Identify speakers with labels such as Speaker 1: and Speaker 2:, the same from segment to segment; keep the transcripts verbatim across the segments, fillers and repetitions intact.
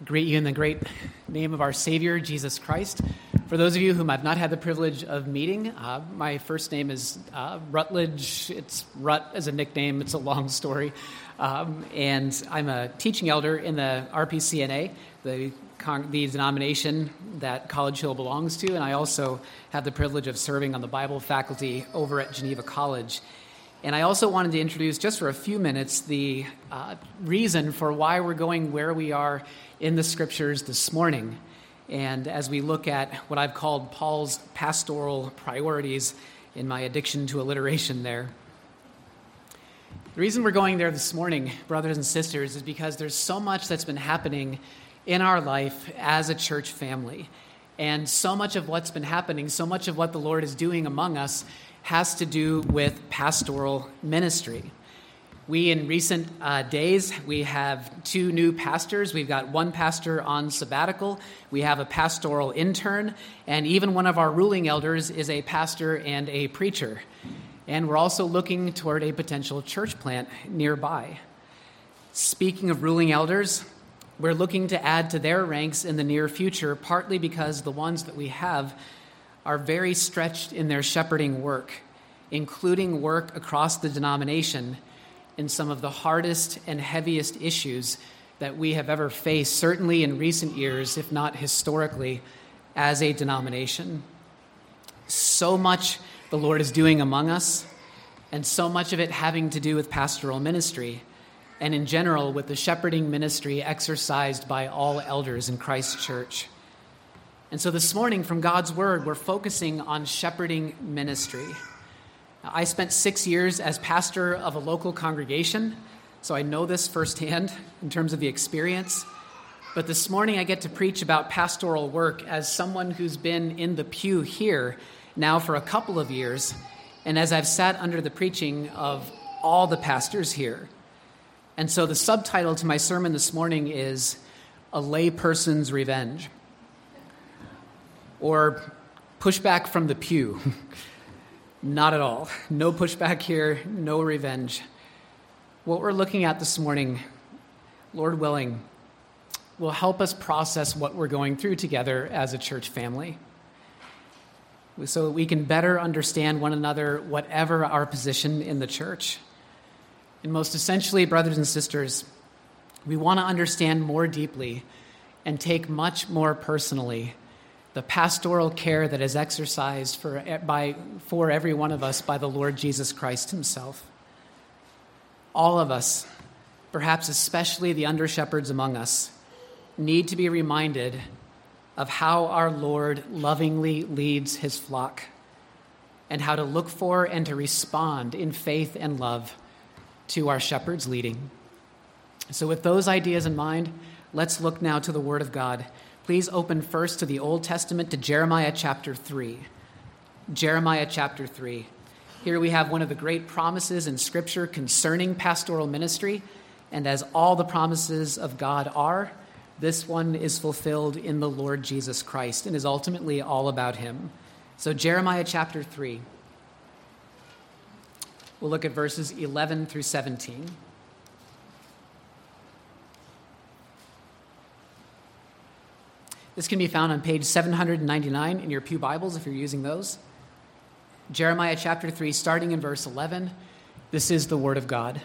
Speaker 1: greet you in the great name of our Savior, Jesus Christ. For those of you whom I've not had the privilege of meeting, uh, my first name is uh, Rutledge. It's Rut as a nickname. It's a long story. Um, and I'm a teaching elder in the R P C N A, the, con- the denomination that College Hill belongs to. And I also have the privilege of serving on the Bible faculty over at Geneva College. And I also wanted to introduce, just for a few minutes, the uh, reason for why we're going where we are in the Scriptures this morning. And as we look at what I've called Paul's pastoral priorities in my addiction to alliteration there. The reason we're going there this morning, brothers and sisters, is because there's so much that's been happening in our life as a church family. And so much of what's been happening, so much of what the Lord is doing among us has to do with pastoral ministry. We, in recent uh, days, we have two new pastors. We've got one pastor on sabbatical. We have a pastoral intern. And even one of our ruling elders is a pastor and a preacher. And we're also looking toward a potential church plant nearby. Speaking of ruling elders, we're looking to add to their ranks in the near future, partly because the ones that we have are very stretched in their shepherding work, including work across the denomination in some of the hardest and heaviest issues that we have ever faced, certainly in recent years, if not historically, as a denomination. So much the Lord is doing among us, and so much of it having to do with pastoral ministry, and in general with the shepherding ministry exercised by all elders in Christ's church. And so this morning, from God's Word, we're focusing on shepherding ministry. I spent six years as pastor of a local congregation, so I know this firsthand in terms of the experience. But this morning, I get to preach about pastoral work as someone who's been in the pew here now for a couple of years, and as I've sat under the preaching of all the pastors here. And so the subtitle to my sermon this morning is A Layperson's Revenge, or pushback from the pew. Not at all. No pushback here, no revenge. What we're looking at this morning, Lord willing, will help us process what we're going through together as a church family, so that we can better understand one another, whatever our position in the church. And most essentially, brothers and sisters, we want to understand more deeply and take much more personally the pastoral care that is exercised for, by, for every one of us by the Lord Jesus Christ himself. All of us, perhaps especially the under-shepherds among us, need to be reminded of how our Lord lovingly leads his flock and how to look for and to respond in faith and love to our shepherd's leading. So with those ideas in mind, let's look now to the Word of God. Please open first to the Old Testament, to Jeremiah chapter three. Jeremiah chapter three. Here we have one of the great promises in Scripture concerning pastoral ministry, and as all the promises of God are, this one is fulfilled in the Lord Jesus Christ and is ultimately all about him. So Jeremiah chapter three. We'll look at verses eleven through seventeen. This can be found on page seven ninety-nine in your pew Bibles if you're using those. Jeremiah chapter three, starting in verse eleven. This is the word of God.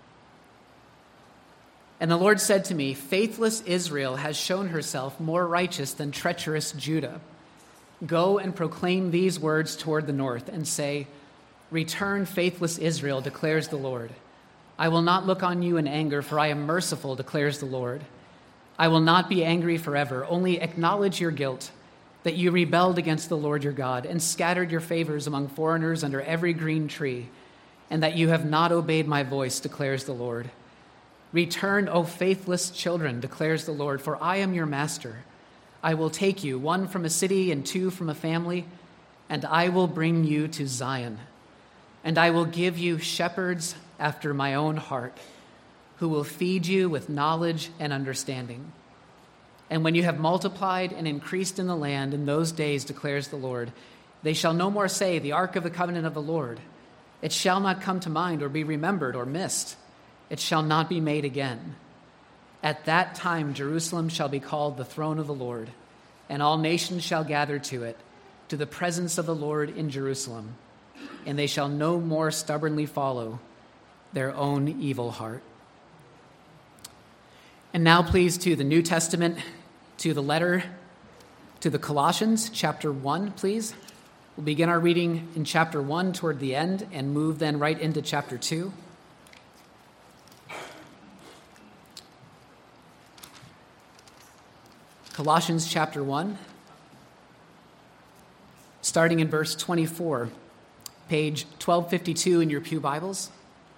Speaker 1: And the Lord said to me, faithless Israel has shown herself more righteous than treacherous Judah. Go and proclaim these words toward the north and say, return, faithless Israel, declares the Lord. I will not look on you in anger, for I am merciful, declares the Lord. I will not be angry forever. Only acknowledge your guilt, that you rebelled against the Lord your God and scattered your favors among foreigners under every green tree, and that you have not obeyed my voice, declares the Lord. Return, O faithless children, declares the Lord, for I am your master. I will take you, one from a city and two from a family, and I will bring you to Zion. And I will give you shepherds after my own heart, who will feed you with knowledge and understanding. And when you have multiplied and increased in the land in those days, declares the Lord, they shall no more say, the ark of the covenant of the Lord. It shall not come to mind or be remembered or missed. It shall not be made again. At that time Jerusalem shall be called the throne of the Lord, and all nations shall gather to it, to the presence of the Lord in Jerusalem, and they shall no more stubbornly follow their own evil heart. And now please to the New Testament, to the letter to the Colossians, chapter one, please. We'll begin our reading in chapter one toward the end and move then right into chapter two. Colossians chapter one, starting in verse twenty-four, page twelve fifty-two in your pew Bibles.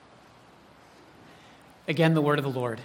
Speaker 1: Again, the word of the Lord.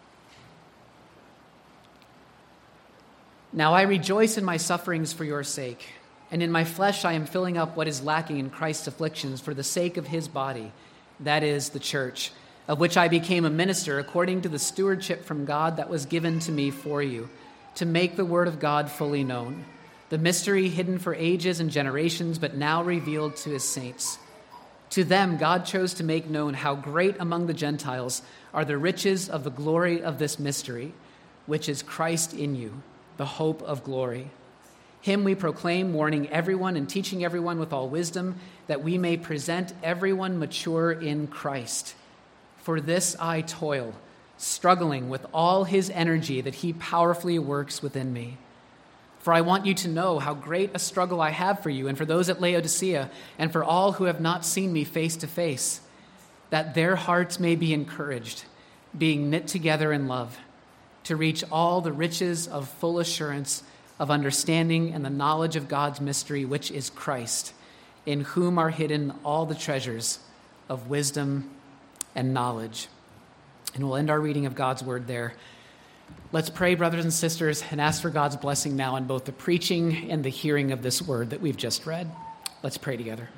Speaker 1: Now I rejoice in my sufferings for your sake, and in my flesh I am filling up what is lacking in Christ's afflictions for the sake of his body, that is, the church, of which I became a minister according to the stewardship from God that was given to me for you, to make the word of God fully known, the mystery hidden for ages and generations, but now revealed to his saints. To them God chose to make known how great among the Gentiles are the riches of the glory of this mystery, which is Christ in you, the hope of glory. Him we proclaim, warning everyone and teaching everyone with all wisdom, that we may present everyone mature in Christ. For this I toil, struggling with all his energy that he powerfully works within me. For I want you to know how great a struggle I have for you and for those at Laodicea and for all who have not seen me face to face, that their hearts may be encouraged, being knit together in love, to reach all the riches of full assurance of understanding and the knowledge of God's mystery, which is Christ, in whom are hidden all the treasures of wisdom and knowledge. And we'll end our reading of God's word there. Let's pray, brothers and sisters, and ask for God's blessing now on both the preaching and the hearing of this word that we've just read. Let's pray together.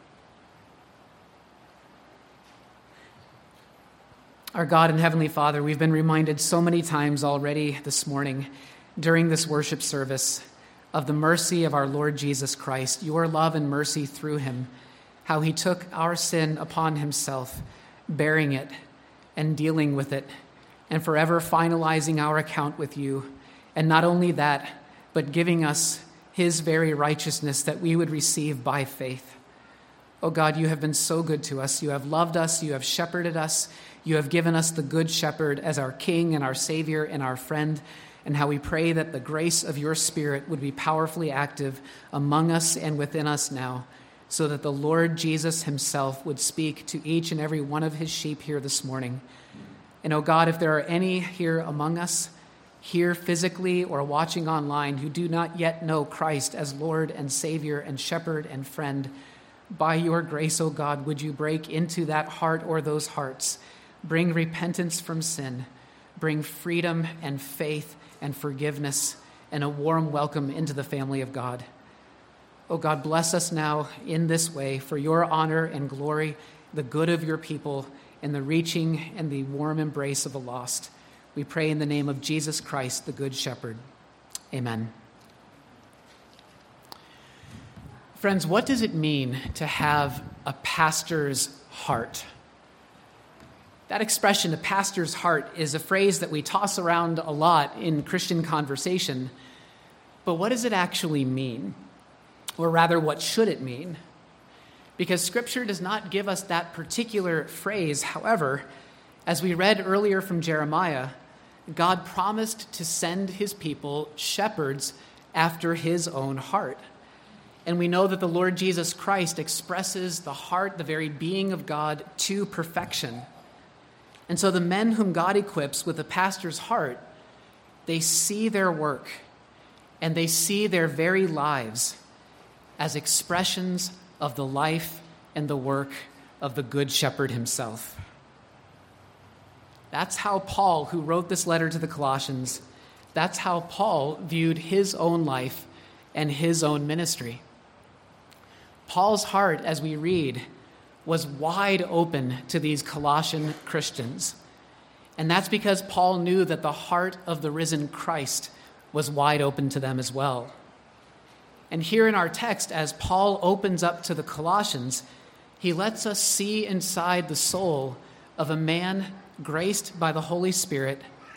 Speaker 1: Our God and Heavenly Father, we've been reminded so many times already this morning during this worship service of the mercy of our Lord Jesus Christ, your love and mercy through him, how he took our sin upon himself, bearing it and dealing with it, and forever finalizing our account with you. And not only that, but giving us his very righteousness that we would receive by faith. Oh God, you have been so good to us. You have loved us. You have shepherded us. You have given us the good shepherd as our king and our savior and our friend. And how we pray that the grace of your Spirit would be powerfully active among us and within us now, so that the Lord Jesus himself would speak to each and every one of his sheep here this morning. And oh God, if there are any here among us, here physically or watching online, who do not yet know Christ as Lord and Savior and Shepherd and friend, by your grace, oh God, would you break into that heart or those hearts, bring repentance from sin, bring freedom and faith and forgiveness and a warm welcome into the family of God. Oh God, bless us now in this way for your honor and glory, the good of your people, and the reaching and the warm embrace of the lost. We pray in the name of Jesus Christ, the Good Shepherd. Amen. Friends, what does it mean to have a pastor's heart? That expression, a pastor's heart, is a phrase that we toss around a lot in Christian conversation. But what does it actually mean? Or rather, what should it mean? Because Scripture does not give us that particular phrase. However, as we read earlier from Jeremiah, God promised to send his people shepherds after his own heart. And we know that the Lord Jesus Christ expresses the heart, the very being of God, to perfection. And so the men whom God equips with a pastor's heart, they see their work and they see their very lives as expressions of the life and the work of the Good Shepherd himself. That's how Paul, who wrote this letter to the Colossians, that's how Paul viewed his own life and his own ministry. Paul's heart, as we read, was wide open to these Colossian Christians. And that's because Paul knew that the heart of the risen Christ was wide open to them as well. And here in our text, as Paul opens up to the Colossians, he lets us see inside the soul of a man graced by the Holy Spirit,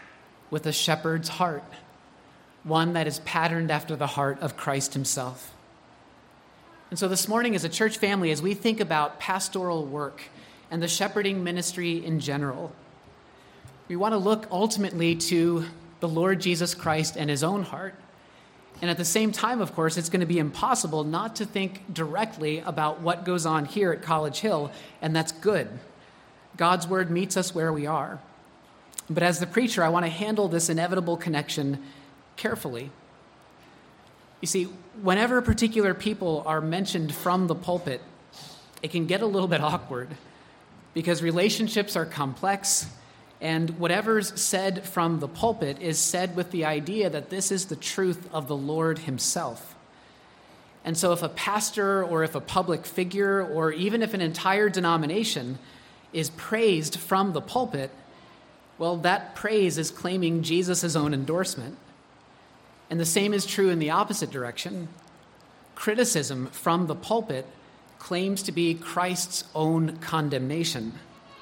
Speaker 1: with a shepherd's heart, one that is patterned after the heart of Christ himself. And so this morning as a church family, as we think about pastoral work and the shepherding ministry in general, we want to look ultimately to the Lord Jesus Christ and his own heart. And at the same time, of course, it's going to be impossible not to think directly about what goes on here at College Hill, and that's good. God's word meets us where we are. But as the preacher, I want to handle this inevitable connection carefully. You see, whenever particular people are mentioned from the pulpit, it can get a little bit awkward because relationships are complex, and whatever's said from the pulpit is said with the idea that this is the truth of the Lord himself. And so if a pastor or if a public figure or even if an entire denomination is praised from the pulpit, well, that praise is claiming Jesus' own endorsement. And the same is true in the opposite direction. Criticism from the pulpit claims to be Christ's own condemnation.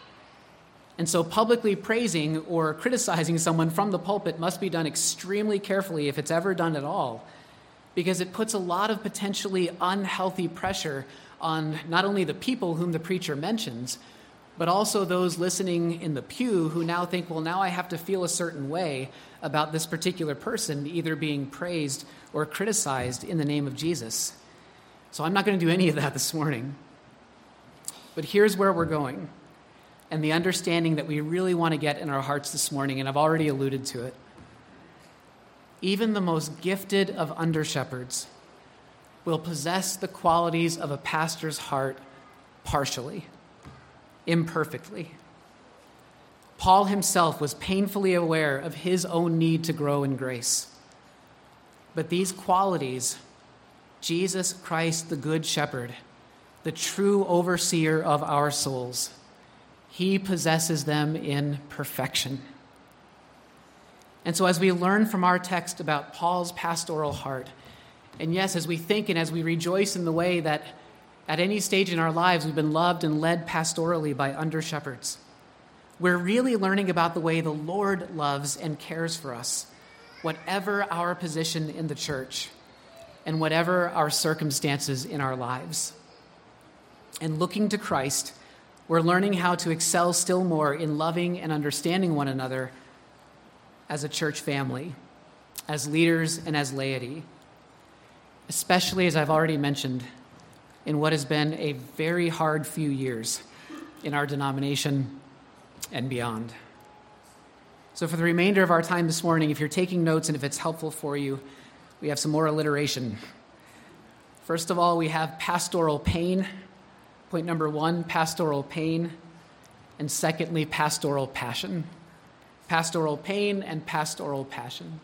Speaker 1: And so publicly praising or criticizing someone from the pulpit must be done extremely carefully if it's ever done at all, because it puts a lot of potentially unhealthy pressure on not only the people whom the preacher mentions, but also those listening in the pew who now think, well, now I have to feel a certain way about this particular person either being praised or criticized in the name of Jesus. So I'm not going to do any of that this morning. But here's where we're going, and the understanding that we really want to get in our hearts this morning, and I've already alluded to it. Even the most gifted of under-shepherds will possess the qualities of a pastor's heart partially, imperfectly. Paul himself was painfully aware of his own need to grow in grace. But these qualities, Jesus Christ, the Good Shepherd, the true overseer of our souls, he possesses them in perfection. And so as we learn from our text about Paul's pastoral heart, and yes, as we think and as we rejoice in the way that at any stage in our lives we've been loved and led pastorally by under-shepherds, we're really learning about the way the Lord loves and cares for us, whatever our position in the church and whatever our circumstances in our lives. And looking to Christ, we're learning how to excel still more in loving and understanding one another as a church family, as leaders and as laity, especially, as I've already mentioned, in what has been a very hard few years in our denomination and beyond. So for the remainder of our time this morning, if you're taking notes and if it's helpful for you, we have some more alliteration. First of all, we have pastoral pain. Point number one, pastoral pain. And secondly, pastoral passion. Pastoral pain and pastoral passion.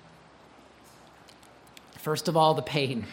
Speaker 1: First of all, the pain.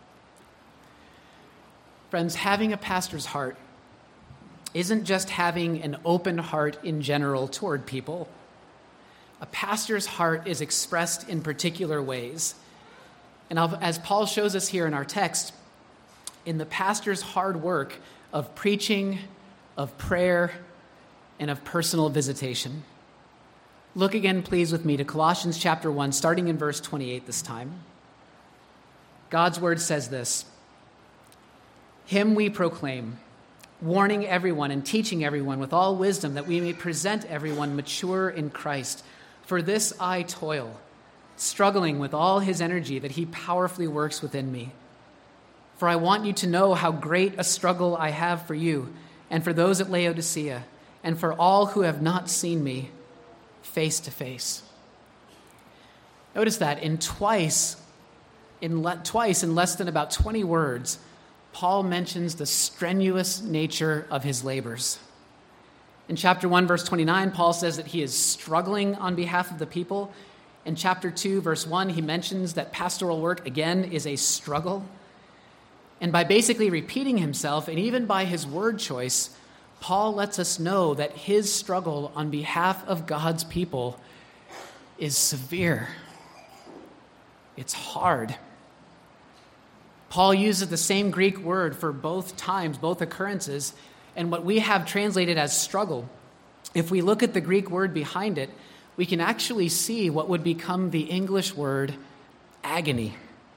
Speaker 1: Friends, having a pastor's heart isn't just having an open heart in general toward people. A pastor's heart is expressed in particular ways. And as Paul shows us here in our text, in the pastor's hard work of preaching, of prayer, and of personal visitation. Look again, please, with me to Colossians chapter one, starting in verse twenty-eight this time. God's word says this: "Him we proclaim, warning everyone and teaching everyone with all wisdom, that we may present everyone mature in Christ. For this I toil, struggling with all his energy that he powerfully works within me. For I want you to know how great a struggle I have for you and for those at Laodicea and for all who have not seen me face to face." Notice that in twice, in le- twice in less than about twenty words, Paul mentions the strenuous nature of his labors. In chapter one, verse twenty-nine, Paul says that he is struggling on behalf of the people. In chapter two, verse one, he mentions that pastoral work, again, is a struggle. And by basically repeating himself, and even by his word choice, Paul lets us know that his struggle on behalf of God's people is severe. It's hard. Paul uses the same Greek word for both times, both occurrences, and what we have translated as struggle. If we look at the Greek word behind it, we can actually see what would become the English word agony.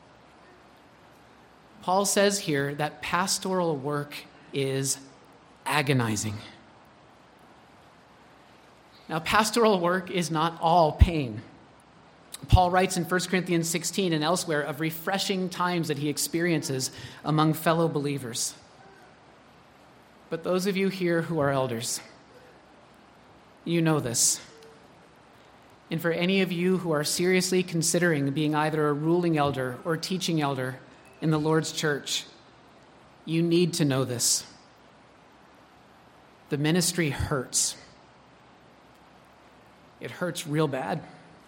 Speaker 1: Paul says here that pastoral work is agonizing. Now, pastoral work is not all pain. Paul writes in First Corinthians sixteen and elsewhere of refreshing times that he experiences among fellow believers. But those of you here who are elders, you know this. And for any of you who are seriously considering being either a ruling elder or teaching elder in the Lord's church, you need to know this. The ministry hurts. It hurts real bad.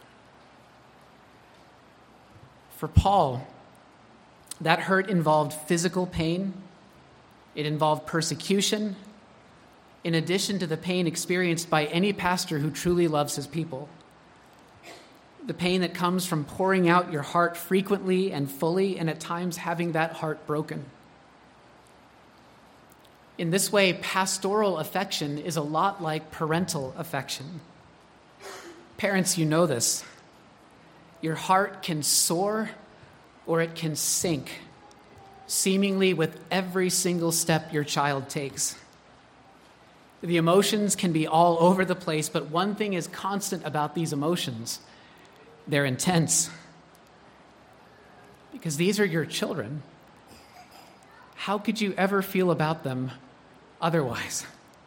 Speaker 1: For Paul, that hurt involved physical pain. It involved persecution, in addition to the pain experienced by any pastor who truly loves his people. The pain that comes from pouring out your heart frequently and fully, and at times having that heart broken. In this way, pastoral affection is a lot like parental affection. Parents, you know this. Your heart can soar or it can sink, seemingly with every single step your child takes. The emotions can be all over the place, but one thing is constant about these emotions. They're intense. Because these are your children. How could you ever feel about them otherwise?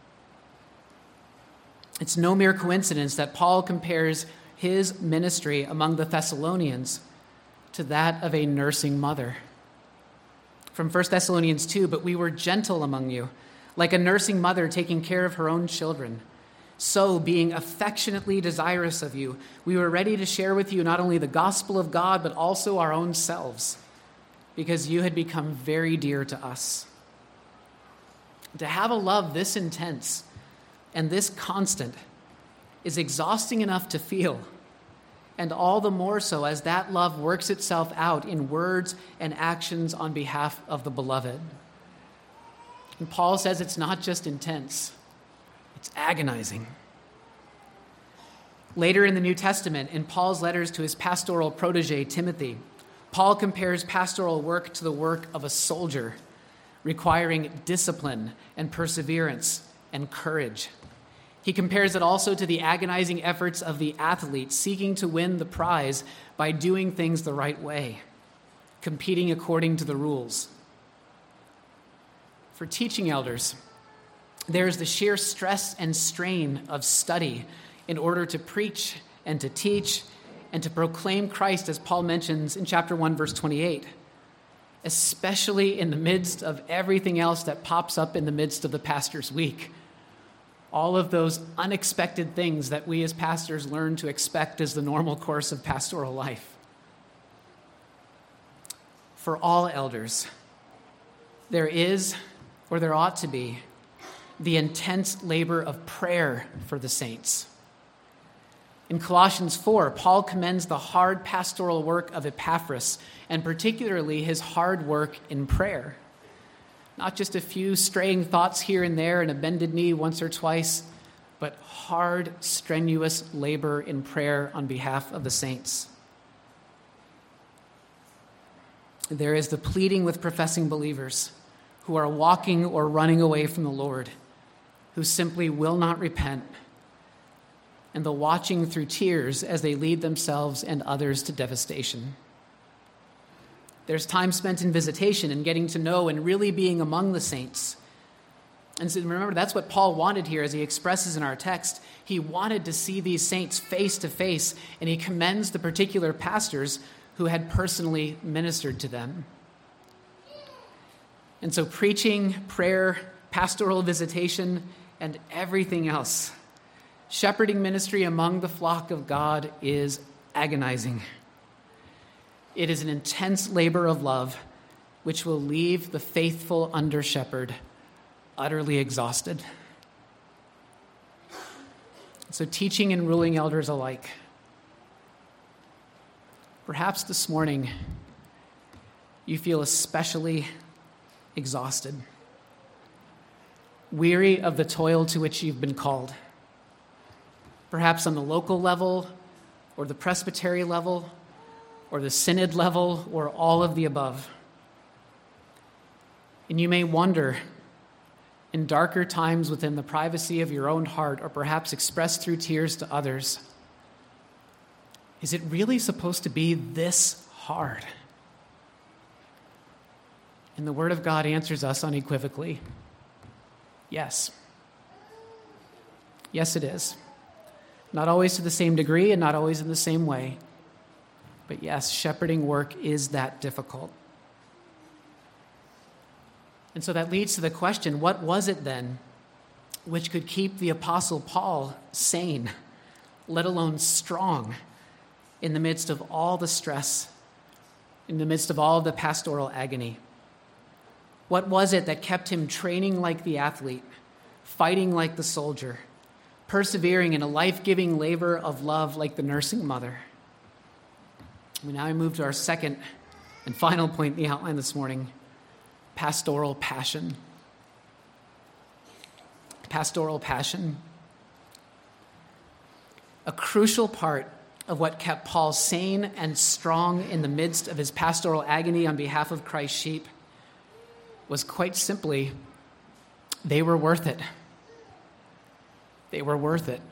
Speaker 1: It's no mere coincidence that Paul compares his ministry among the Thessalonians to that of a nursing mother. From First Thessalonians two, but we were gentle among you, like a nursing mother taking care of her own children. So, being affectionately desirous of you, we were ready to share with you not only the gospel of God, but also our own selves, because you had become very dear to us. To have a love this intense and this constant is exhausting enough to feel, and all the more so as that love works itself out in words and actions on behalf of the beloved. And Paul says it's not just intense, it's agonizing. Later in the New Testament, in Paul's letters to his pastoral protege, Timothy, Paul compares pastoral work to the work of a soldier, requiring discipline and perseverance and courage. He compares it also to the agonizing efforts of the athlete seeking to win the prize by doing things the right way, competing according to the rules. For teaching elders, there is the sheer stress and strain of study in order to preach and to teach and to proclaim Christ, as Paul mentions in chapter one, verse twenty-eight, especially in the midst of everything else that pops up in the midst of the pastor's week. All of those unexpected things that we as pastors learn to expect as the normal course of pastoral life. For all elders, there is, or there ought to be, the intense labor of prayer for the saints. In Colossians four, Paul commends the hard pastoral work of Epaphras, and particularly his hard work in prayer. Not just a few straying thoughts here and there and a bended knee once or twice, but hard, strenuous labor in prayer on behalf of the saints. There is the pleading with professing believers who are walking or running away from the Lord, who simply will not repent, and the watching through tears as they lead themselves and others to devastation. There's time spent in visitation and getting to know and really being among the saints. And so remember, that's what Paul wanted here as he expresses in our text. He wanted to see these saints face to face, and he commends the particular pastors who had personally ministered to them. And so preaching, prayer, pastoral visitation, and everything else, shepherding ministry among the flock of God is agonizing. It is an intense labor of love which will leave the faithful under-shepherd utterly exhausted. So teaching and ruling elders alike, perhaps this morning you feel especially exhausted, weary of the toil to which you've been called. perhaps on the local level, or the presbytery level, or the synod level, or all of the above. And you may wonder, in darker times within the privacy of your own heart, or perhaps expressed through tears to others, is it really supposed to be this hard? And the Word of God answers us unequivocally, yes. Yes, it is. Not always to the same degree and not always in the same way. But yes, shepherding work is that difficult. And so that leads to the question, what was it then which could keep the Apostle Paul sane, let alone strong, in the midst of all the stress, in the midst of all the pastoral agony? What was it that kept him training like the athlete, fighting like the soldier, persevering in a life-giving labor of love like the nursing mother? We now move to our second and final point in the outline this morning, pastoral passion. Pastoral passion. A crucial part of what kept Paul sane and strong in the midst of his pastoral agony on behalf of Christ's sheep was quite simply, they were worth it. They were worth it.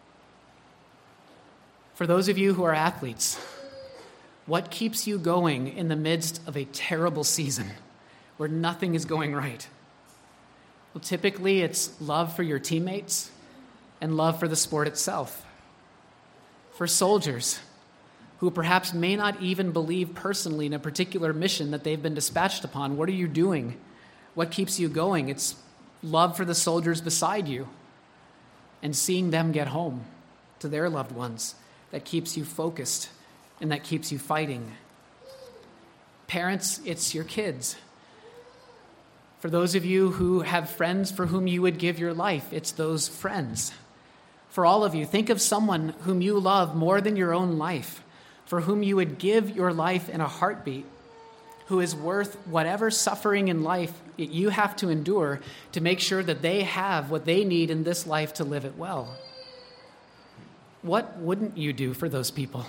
Speaker 1: For those of you who are athletes, what keeps you going in the midst of a terrible season where nothing is going right? Well, typically it's love for your teammates and love for the sport itself. For soldiers who perhaps may not even believe personally in a particular mission that they've been dispatched upon, what are you doing? What keeps you going? It's love for the soldiers beside you and seeing them get home to their loved ones that keeps you focused and that keeps you fighting. Parents, it's your kids. For those of you who have friends for whom you would give your life, it's those friends. For all of you, think of someone whom you love more than your own life, for whom you would give your life in a heartbeat, who is worth whatever suffering in life that you have to endure to make sure that they have what they need in this life to live it well. What wouldn't you do for those people?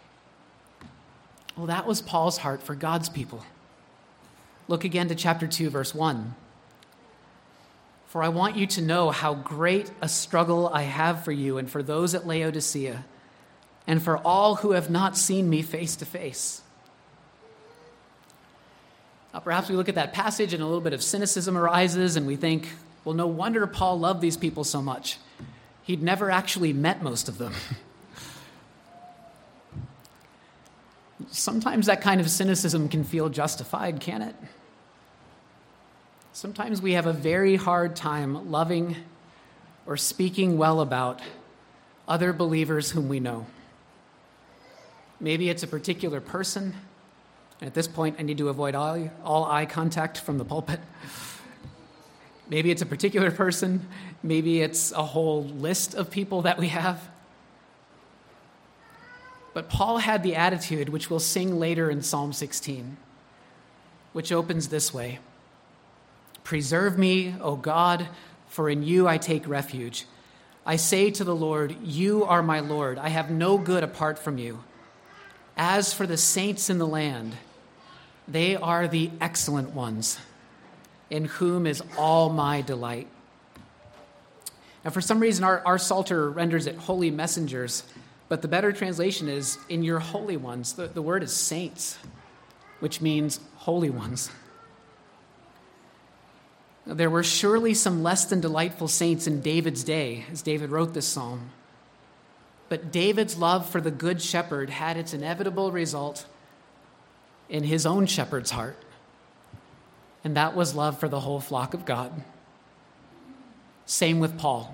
Speaker 1: Well, that was Paul's heart for God's people. Look again to chapter two, verse one. For I want you to know how great a struggle I have for you and for those at Laodicea, and for all who have not seen me face to face. Now, perhaps we look at that passage and a little bit of cynicism arises, and we think, well, no wonder Paul loved these people so much. He'd never actually met most of them. Sometimes that kind of cynicism can feel justified, can't it? Sometimes we have a very hard time loving or speaking well about other believers whom we know. Maybe it's a particular person. And at this point, I need to avoid all, all eye contact from the pulpit. Maybe it's a particular person. Maybe it's a whole list of people that we have. But Paul had the attitude, which we'll sing later in Psalm sixteen, which opens this way. Preserve me, O God, for in you I take refuge. I say to the Lord, you are my Lord. I have no good apart from you. As for the saints in the land, they are the excellent ones, in whom is all my delight. Now, for some reason, our, our Psalter renders it holy messengers, but the better translation is, in your holy ones. The, the word is saints, which means holy ones. Now, there were surely some less than delightful saints in David's day, as David wrote this psalm. But David's love for the good shepherd had its inevitable result in his own shepherd's heart, and that was love for the whole flock of God. Same with Paul.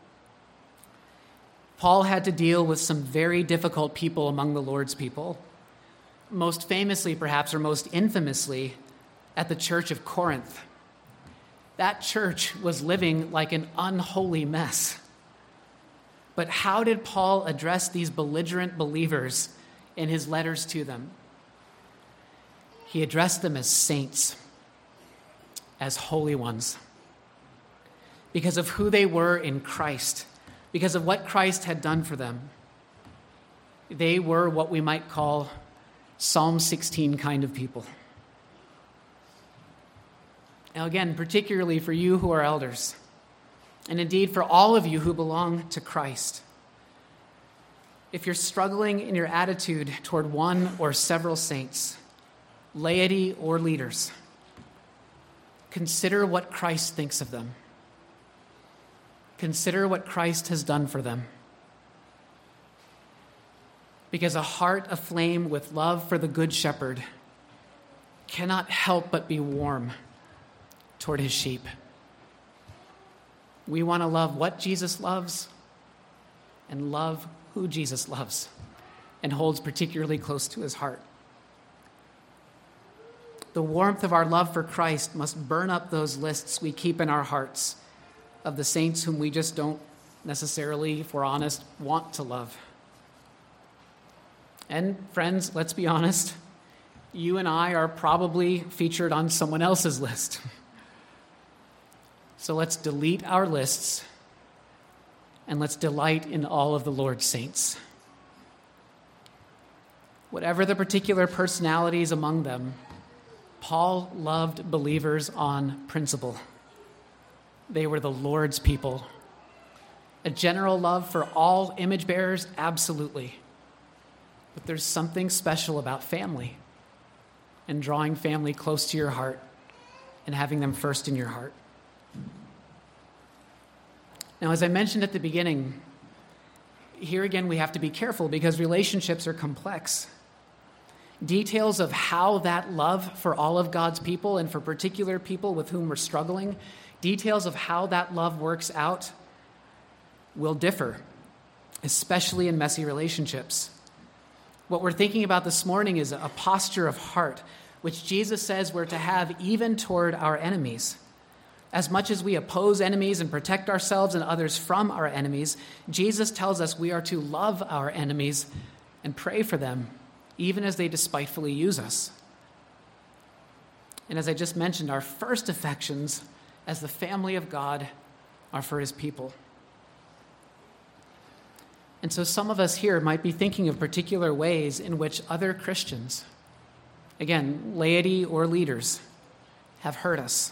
Speaker 1: Paul had to deal with some very difficult people among the Lord's people, most famously, perhaps, or most infamously, at the church of Corinth. That church was living like an unholy mess. But how did Paul address these belligerent believers in his letters to them? He addressed them as saints, as holy ones, because of who they were in Christ, because of what Christ had done for them. They were what we might call Psalm sixteen kind of people. Now again, particularly for you who are elders, and indeed for all of you who belong to Christ, if you're struggling in your attitude toward one or several saints, laity or leaders, consider what Christ thinks of them. Consider what Christ has done for them. Because a heart aflame with love for the Good Shepherd cannot help but be warm toward his sheep. We want to love what Jesus loves and love who Jesus loves and holds particularly close to his heart. The warmth of our love for Christ must burn up those lists we keep in our hearts of the saints whom we just don't necessarily, if we're honest, want to love. And friends, let's be honest, you and I are probably featured on someone else's list. So let's delete our lists and let's delight in all of the Lord's saints. Whatever the particular personalities among them, Paul loved believers on principle. They were the Lord's people. A general love for all image bearers, absolutely. But there's something special about family and drawing family close to your heart and having them first in your heart. Now, as I mentioned at the beginning, here again we have to be careful because relationships are complex. Details of how that love for all of God's people and for particular people with whom we're struggling, details of how that love works out will differ, especially in messy relationships. What we're thinking about this morning is a posture of heart, which Jesus says we're to have even toward our enemies. As much as we oppose enemies and protect ourselves and others from our enemies, Jesus tells us we are to love our enemies and pray for them, even as they despitefully use us. And as I just mentioned, our first affections as the family of God are for his people. And so some of us here might be thinking of particular ways in which other Christians, again, laity or leaders, have hurt us.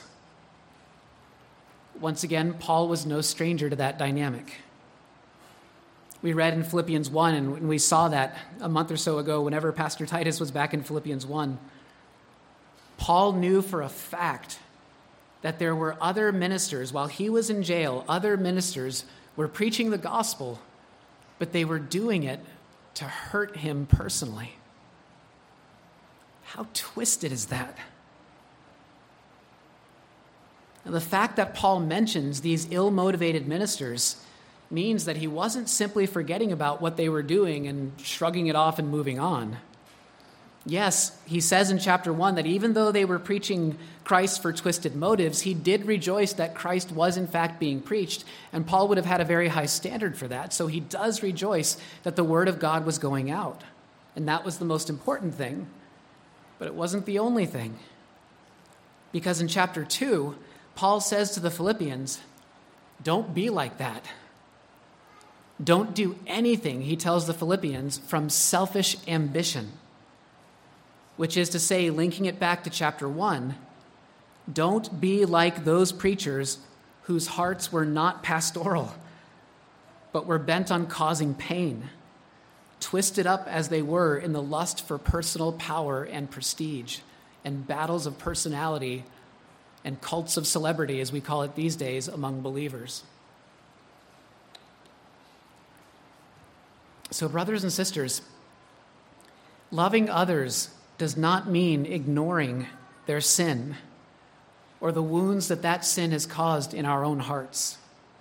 Speaker 1: Once again, Paul was no stranger to that dynamic. We read in Philippians one, and we saw that a month or so ago whenever Pastor Titus was back in Philippians one. Paul knew for a fact that there were other ministers, while he was in jail, other ministers were preaching the gospel, but they were doing it to hurt him personally. How twisted is that? Now, the fact that Paul mentions these ill-motivated ministers means that he wasn't simply forgetting about what they were doing and shrugging it off and moving on. Yes, he says in chapter one that even though they were preaching Christ for twisted motives, he did rejoice that Christ was in fact being preached, and Paul would have had a very high standard for that. So he does rejoice that the word of God was going out, and that was the most important thing. But it wasn't the only thing. Because in chapter two, Paul says to the Philippians, don't be like that. Don't do anything, he tells the Philippians, from selfish ambition. Which is to say, linking it back to chapter one, don't be like those preachers whose hearts were not pastoral, but were bent on causing pain, twisted up as they were in the lust for personal power and prestige, and battles of personality and cults of celebrity, as we call it these days, among believers. So, brothers and sisters, loving others does not mean ignoring their sin or the wounds that that sin has caused in our own hearts.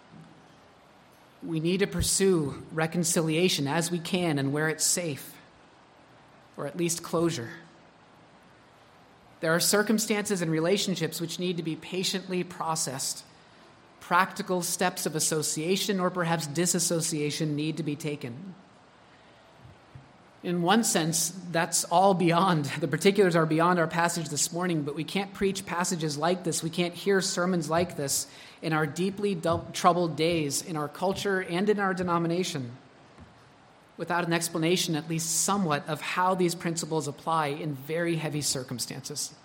Speaker 1: We need to pursue reconciliation as we can and where it's safe, or at least closure. There are circumstances and relationships which need to be patiently processed. Practical steps of association or perhaps disassociation need to be taken. In one sense, that's all beyond, the particulars are beyond our passage this morning, but we can't preach passages like this. We can't hear sermons like this in our deeply troubled days, in our culture and in our denomination, without an explanation, at least somewhat, of how these principles apply in very heavy circumstances.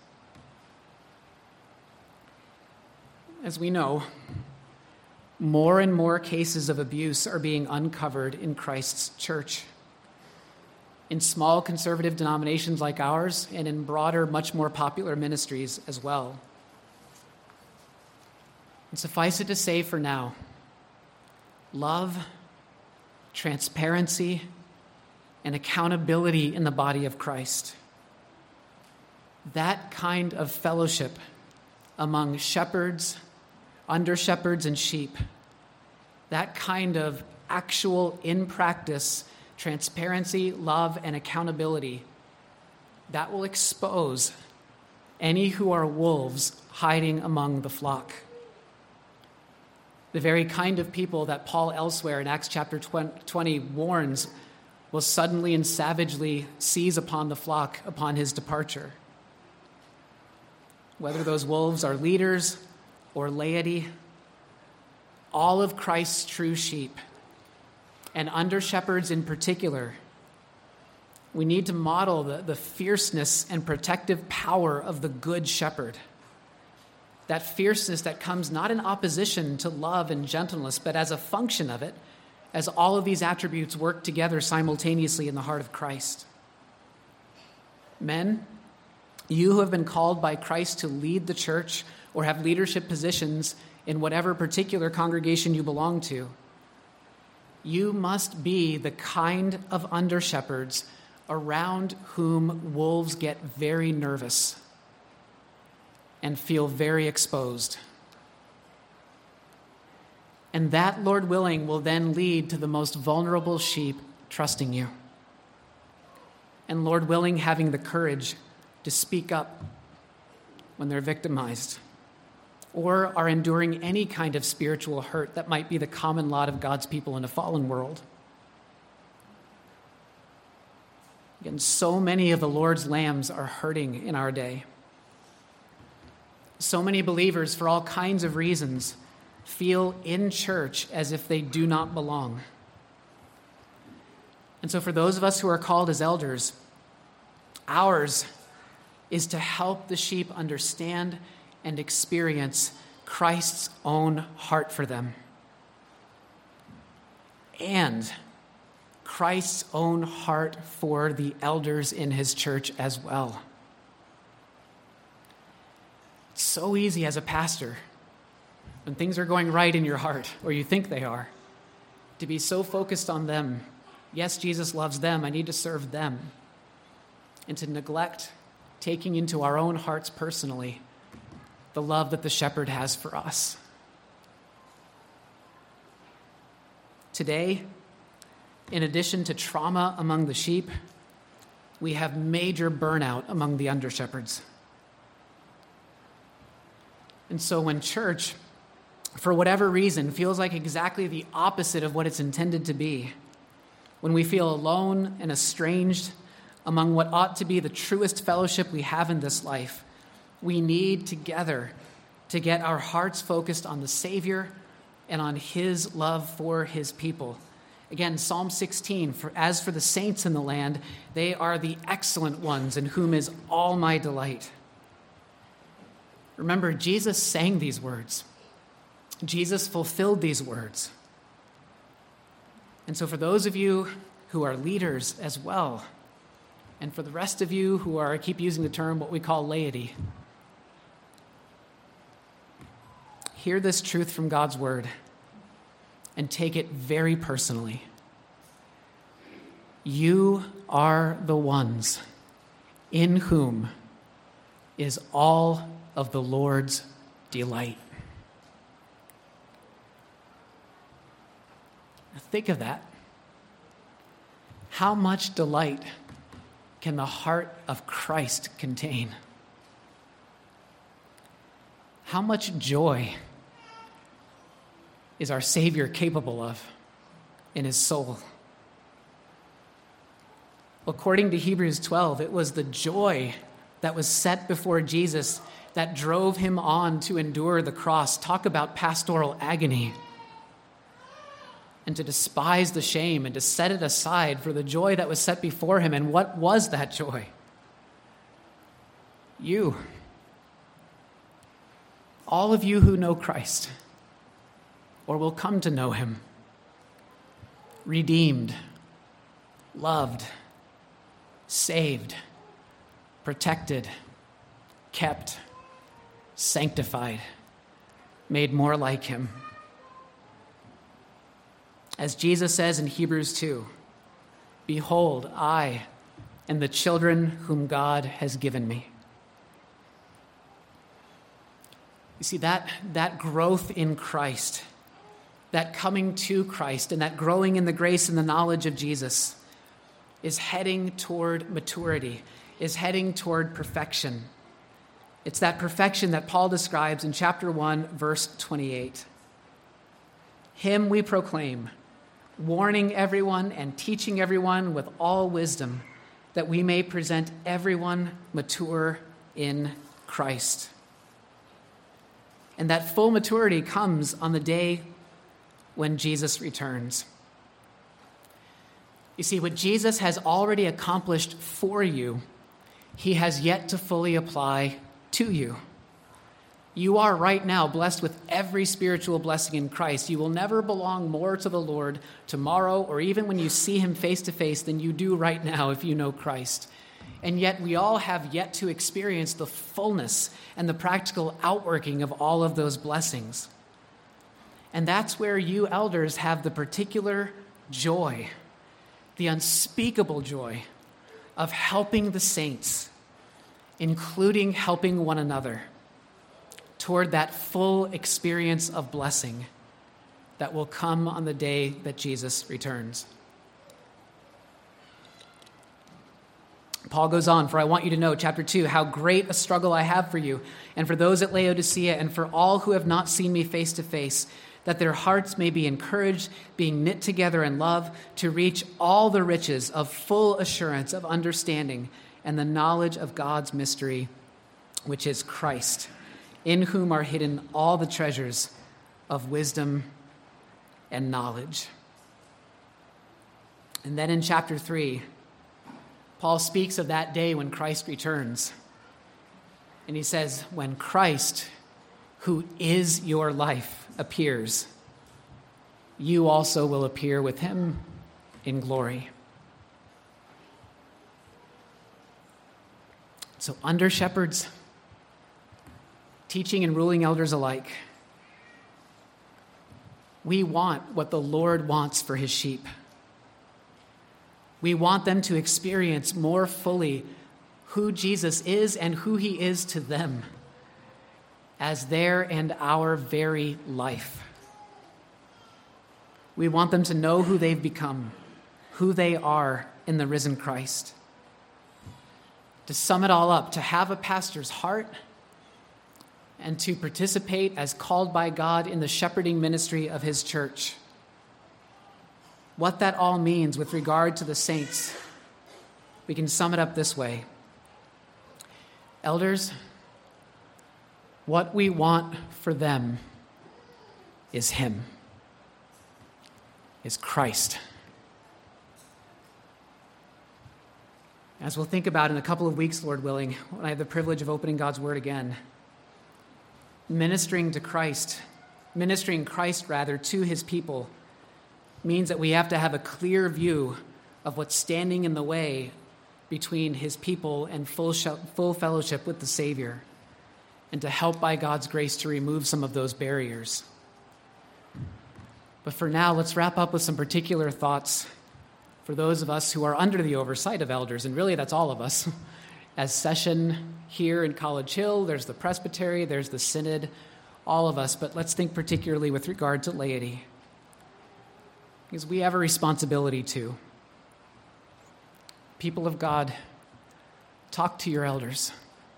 Speaker 1: As we know, more and more cases of abuse are being uncovered in Christ's church. In small conservative denominations like ours, and in broader, much more popular ministries as well. And suffice it to say for now, love, transparency, and accountability in the body of Christ. That kind of fellowship among shepherds, under-shepherds, and sheep, that kind of actual, in practice, transparency, love, and accountability, that will expose any who are wolves hiding among the flock. The very kind of people that Paul elsewhere in Acts chapter twenty warns will suddenly and savagely seize upon the flock upon his departure. Whether those wolves are leaders or laity, all of Christ's true sheep, and under-shepherds in particular, we need to model the, the fierceness and protective power of the good shepherd. That fierceness that comes not in opposition to love and gentleness, but as a function of it, as all of these attributes work together simultaneously in the heart of Christ. Men, you who have been called by Christ to lead the church or have leadership positions in whatever particular congregation you belong to, you must be the kind of under-shepherds around whom wolves get very nervous and feel very exposed. And that, Lord willing, will then lead to the most vulnerable sheep trusting you. And Lord willing, having the courage to speak up when they're victimized or are enduring any kind of spiritual hurt that might be the common lot of God's people in a fallen world. Again, so many of the Lord's lambs are hurting in our day. So many believers, for all kinds of reasons, feel in church as if they do not belong. And so for those of us who are called as elders, ours is to help the sheep understand and experience Christ's own heart for them. And Christ's own heart for the elders in his church as well. It's so easy as a pastor, when things are going right in your heart, or you think they are, to be so focused on them. Yes, Jesus loves them. I need to serve them. And to neglect taking into our own hearts personally the love that the shepherd has for us. Today, in addition to trauma among the sheep, we have major burnout among the under-shepherds. And so when church, for whatever reason, feels like exactly the opposite of what it's intended to be, when we feel alone and estranged among what ought to be the truest fellowship we have in this life, we need together to get our hearts focused on the Savior and on his love for his people. Again, Psalm sixteen, for as for the saints in the land, they are the excellent ones in whom is all my delight. Remember, Jesus sang these words. Jesus fulfilled these words. And so for those of you who are leaders as well, and for the rest of you who are, I keep using the term, what we call laity, hear this truth from God's word and take it very personally. You are the ones in whom is all of the Lord's delight. Now think of that. How much delight can the heart of Christ contain? How much joy is our Savior capable of in his soul? According to Hebrews twelve, it was the joy that was set before Jesus that drove him on to endure the cross. Talk about pastoral agony. And to despise the shame and to set it aside for the joy that was set before him. And what was that joy? You. All of you who know Christ or will come to know him. Redeemed, loved, saved, protected, kept, sanctified, made more like him. As Jesus says in Hebrews two, behold, I and the children whom God has given me. You see, that, that growth in Christ, that coming to Christ, and that growing in the grace and the knowledge of Jesus is heading toward maturity, is heading toward perfection. It's that perfection that Paul describes in chapter one, verse twenty-eight. Him we proclaim, warning everyone and teaching everyone with all wisdom, that we may present everyone mature in Christ. And that full maturity comes on the day when Jesus returns. You see, what Jesus has already accomplished for you, he has yet to fully apply to you. You are right now blessed with every spiritual blessing in Christ. You will never belong more to the Lord tomorrow or even when you see him face to face than you do right now if you know Christ. And yet we all have yet to experience the fullness and the practical outworking of all of those blessings. And that's where you elders have the particular joy, the unspeakable joy of helping the saints, including helping one another, toward that full experience of blessing that will come on the day that Jesus returns. Paul goes on, for I want you to know, chapter two, how great a struggle I have for you, and for those at Laodicea, and for all who have not seen me face to face, that their hearts may be encouraged, being knit together in love, to reach all the riches of full assurance of understanding and the knowledge of God's mystery, which is Christ, in whom are hidden all the treasures of wisdom and knowledge. And then in chapter three, Paul speaks of that day when Christ returns. And he says, when Christ, who is your life, appears, you also will appear with him in glory. So under shepherds, teaching and ruling elders alike, we want what the Lord wants for his sheep. We want them to experience more fully who Jesus is and who he is to them as their and our very life. We want them to know who they've become, who they are in the risen Christ. To sum it all up, to have a pastor's heart and to participate as called by God in the shepherding ministry of his church. What that all means with regard to the saints, we can sum it up this way. Elders, what we want for them is him, is Christ. As we'll think about in a couple of weeks, Lord willing, when I have the privilege of opening God's word again, ministering to Christ, ministering Christ rather to his people, means that we have to have a clear view of what's standing in the way between his people and full, sh- full fellowship with the Savior, and to help by God's grace to remove some of those barriers. But for now, let's wrap up with some particular thoughts for those of us who are under the oversight of elders, and really that's all of us. As session here in College Hill, there's the presbytery, there's the synod, all of us, but let's think particularly with regard to laity, because we have a responsibility too. People of God, talk to your elders.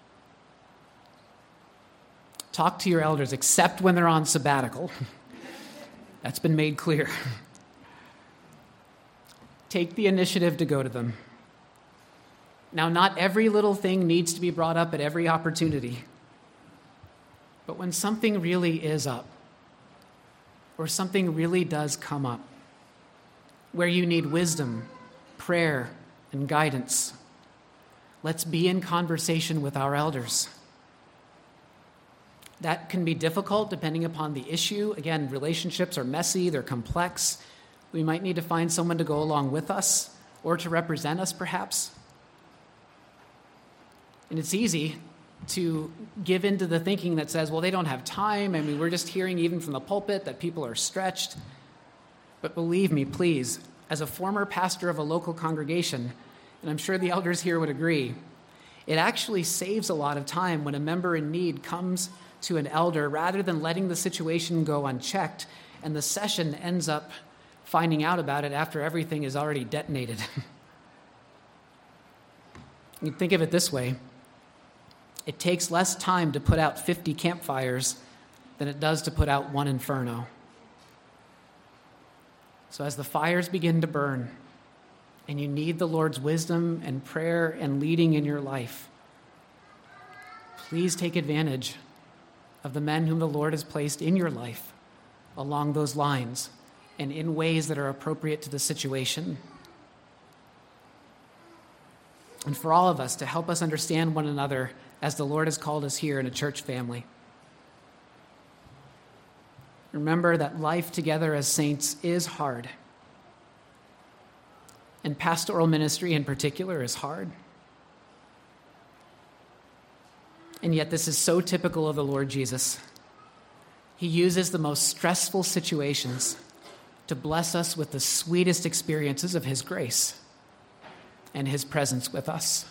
Speaker 1: Talk to your elders, except when they're on sabbatical. That's been made clear. Take the initiative to go to them. Now, not every little thing needs to be brought up at every opportunity. But when something really is up, or something really does come up, where you need wisdom, prayer, and guidance, let's be in conversation with our elders. That can be difficult depending upon the issue. Again, relationships are messy, they're complex. We might need to find someone to go along with us or to represent us, perhaps. And it's easy to give into the thinking that says, well, they don't have time. I mean, we're just hearing even from the pulpit that people are stretched. But believe me, please, as a former pastor of a local congregation, and I'm sure the elders here would agree, it actually saves a lot of time when a member in need comes to an elder rather than letting the situation go unchecked and the session ends up finding out about it after everything is already detonated. You think of it this way. It takes less time to put out fifty campfires than it does to put out one inferno. So as the fires begin to burn, and you need the Lord's wisdom and prayer and leading in your life, please take advantage of the men whom the Lord has placed in your life along those lines and in ways that are appropriate to the situation. And for all of us to help us understand one another as the Lord has called us here in a church family. Remember that life together as saints is hard. And pastoral ministry in particular is hard. And yet this is so typical of the Lord Jesus. He uses the most stressful situations to bless us with the sweetest experiences of his grace and his presence with us.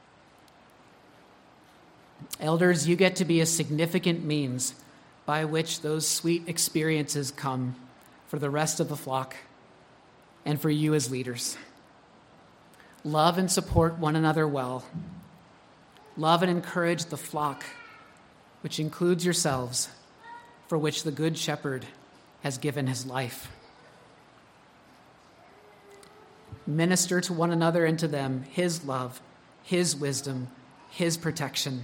Speaker 1: Elders, you get to be a significant means by which those sweet experiences come for the rest of the flock and for you as leaders. Love and support one another well. Love and encourage the flock, which includes yourselves, for which the Good Shepherd has given his life. Minister to one another and to them his love, his wisdom, his protection.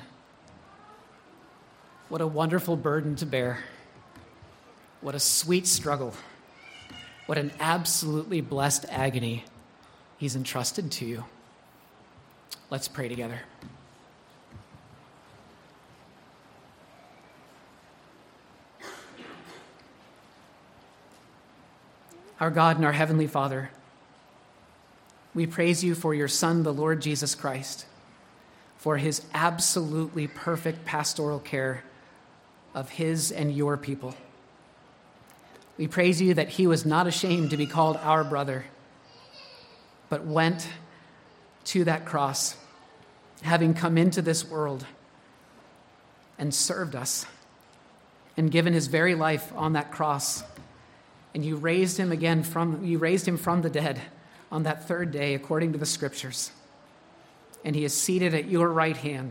Speaker 1: What a wonderful burden to bear. What a sweet struggle. What an absolutely blessed agony he's entrusted to you. Let's pray together. Our God and our Heavenly Father, we praise you for your Son, the Lord Jesus Christ, for his absolutely perfect pastoral care of his and your people. We praise you that he was not ashamed to be called our brother, but went to that cross, having come into this world and served us and given his very life on that cross. And you raised him again from, you raised him from the dead on that third day, according to the scriptures. And he is seated at your right hand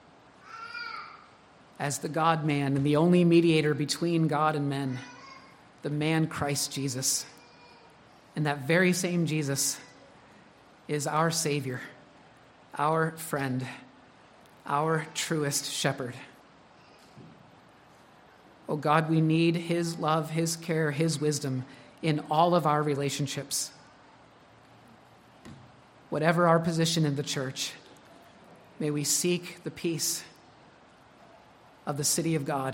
Speaker 1: as the God-man and the only mediator between God and men, the man Christ Jesus. And that very same Jesus is our Savior, our friend, our truest shepherd. Oh God, we need his love, his care, his wisdom in all of our relationships. Whatever our position in the church, may we seek the peace of the city of God.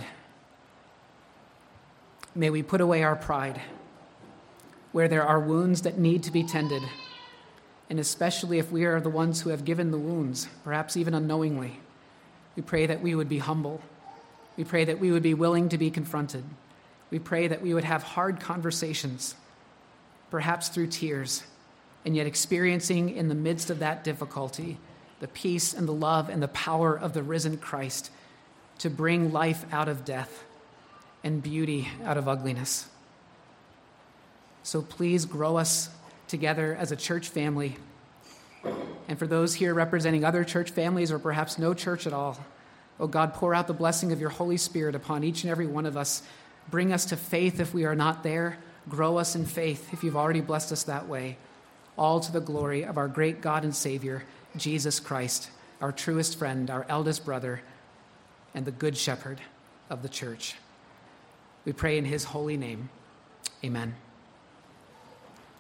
Speaker 1: May we put away our pride where there are wounds that need to be tended, and especially if we are the ones who have given the wounds, perhaps even unknowingly. We pray that we would be humble. We pray that we would be willing to be confronted. We pray that we would have hard conversations, perhaps through tears, and yet experiencing in the midst of that difficulty the peace and the love and the power of the risen Christ to bring life out of death and beauty out of ugliness. So please grow us together as a church family. And for those here representing other church families or perhaps no church at all, oh God, pour out the blessing of your Holy Spirit upon each and every one of us. Bring us to faith if we are not there. Grow us in faith if you've already blessed us that way. All to the glory of our great God and Savior, Jesus Christ, our truest friend, our eldest brother, and the good shepherd of the church. We pray in his holy name. Amen.